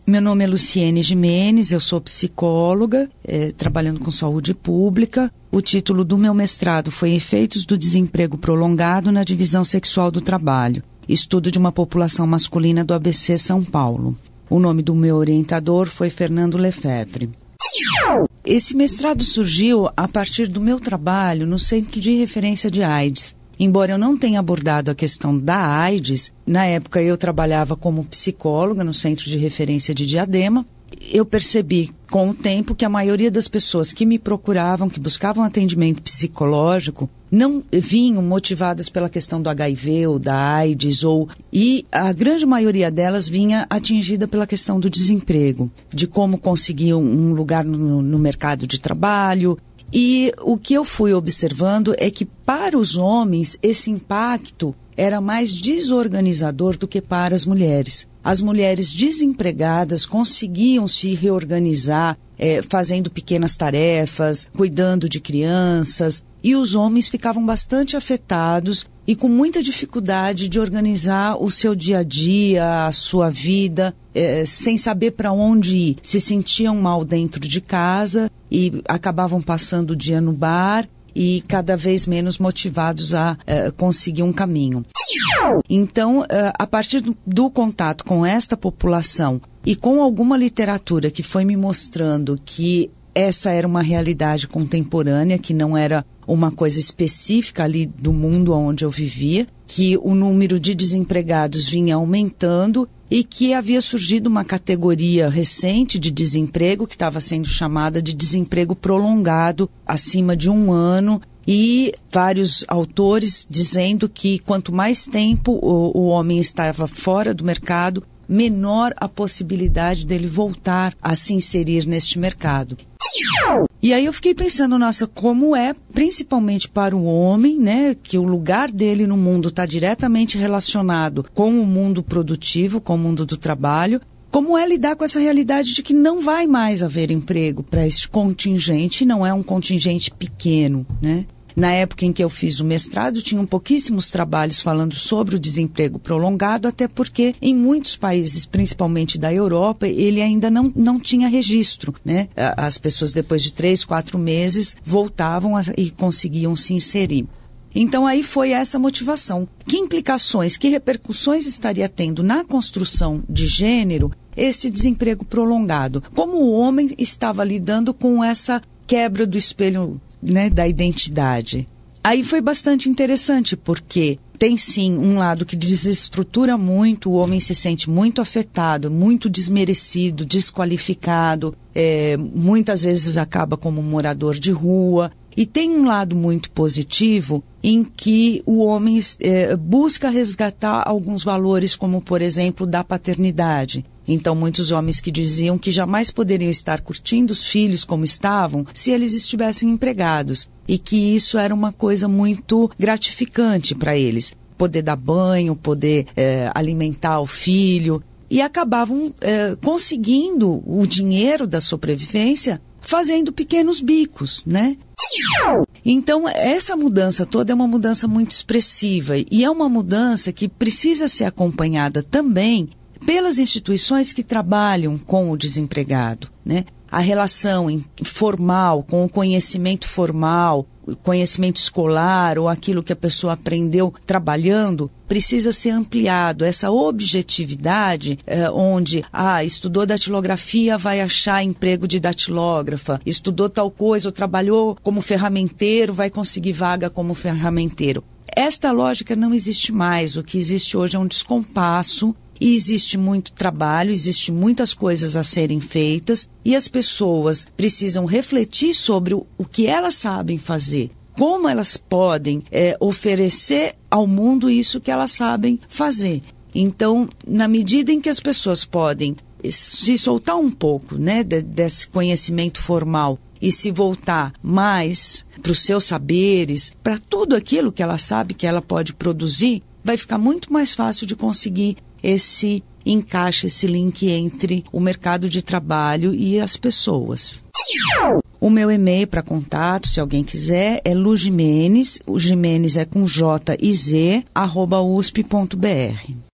Meu nome é Luciene Gimenez, eu sou psicóloga, trabalhando com saúde pública. O título do meu mestrado foi Efeitos do Desemprego Prolongado na Divisão Sexual do Trabalho, estudo de uma população masculina do ABC São Paulo. O nome do meu orientador foi Fernando Lefebvre. Esse mestrado surgiu a partir do meu trabalho no Centro de Referência de AIDS. Embora eu não tenha abordado a questão da AIDS, na época eu trabalhava como psicóloga no Centro de Referência de Diadema. Eu percebi com o tempo que a maioria das pessoas que me procuravam, que buscavam atendimento psicológico, não vinham motivadas pela questão do HIV ou da AIDS, e a grande maioria delas vinha atingida pela questão do desemprego, de como conseguir um lugar no mercado de trabalho. E o que eu fui observando é que para os homens esse impacto era mais desorganizador do que para as mulheres. As mulheres desempregadas conseguiam se reorganizar, fazendo pequenas tarefas, cuidando de crianças, e os homens ficavam bastante afetados e com muita dificuldade de organizar o seu dia a dia, a sua vida, sem saber para onde ir. Se sentiam mal dentro de casa e acabavam passando o dia no bar e cada vez menos motivados a conseguir um caminho. Então, a partir do contato com esta população e com alguma literatura que foi me mostrando que essa era uma realidade contemporânea, que não era uma coisa específica ali do mundo onde eu vivia, que o número de desempregados vinha aumentando e que havia surgido uma categoria recente de desemprego que estava sendo chamada de desemprego prolongado, acima de 1 ano, e vários autores dizendo que quanto mais tempo o homem estava fora do mercado, menor a possibilidade dele voltar a se inserir neste mercado. E aí eu fiquei pensando, nossa, como é, principalmente para o homem, né, que o lugar dele no mundo está diretamente relacionado com o mundo produtivo, com o mundo do trabalho, como é lidar com essa realidade de que não vai mais haver emprego para este contingente, não é um contingente pequeno, né? Na época em que eu fiz o mestrado, tinham pouquíssimos trabalhos falando sobre o desemprego prolongado, até porque em muitos países, principalmente da Europa, ele ainda não tinha registro, né? As pessoas depois de 3, 4 meses voltavam e conseguiam se inserir. Então aí foi essa motivação. Que implicações, que repercussões estaria tendo na construção de gênero esse desemprego prolongado? Como o homem estava lidando com essa quebra do espelho, né, da identidade? Aí foi bastante interessante, porque tem sim um lado que desestrutura muito, o homem se sente muito afetado, muito desmerecido, desqualificado, muitas vezes acaba como morador de rua. E tem um lado muito positivo em que o homem busca resgatar alguns valores, como, por exemplo, da paternidade. Então, muitos homens que diziam que jamais poderiam estar curtindo os filhos como estavam se eles estivessem empregados. E que isso era uma coisa muito gratificante para eles. Poder dar banho, poder alimentar o filho. E acabavam conseguindo o dinheiro da sobrevivência fazendo pequenos bicos, né? Então, essa mudança toda é uma mudança muito expressiva e é uma mudança que precisa ser acompanhada também pelas instituições que trabalham com o desempregado, né? A relação formal, com o conhecimento formal, o conhecimento escolar ou aquilo que a pessoa aprendeu trabalhando, precisa ser ampliado. Essa objetividade, onde estudou datilografia, vai achar emprego de datilógrafa, estudou tal coisa ou trabalhou como ferramenteiro, vai conseguir vaga como ferramenteiro. Esta lógica não existe mais. O que existe hoje é um descompasso. E existe muito trabalho, existe muitas coisas a serem feitas e as pessoas precisam refletir sobre o que elas sabem fazer, como elas podem oferecer ao mundo isso que elas sabem fazer. Então, na medida em que as pessoas podem se soltar um pouco, né, desse conhecimento formal e se voltar mais para os seus saberes, para tudo aquilo que ela sabe que ela pode produzir, vai ficar muito mais fácil de conseguir esse encaixe, esse link entre o mercado de trabalho e as pessoas. O meu e-mail para contato, se alguém quiser, é lugimenez, o Gimenez é com J e Z, @usp.br.